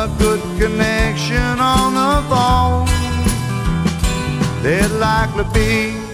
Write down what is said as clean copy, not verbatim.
a good connection on the phone, there'd likely be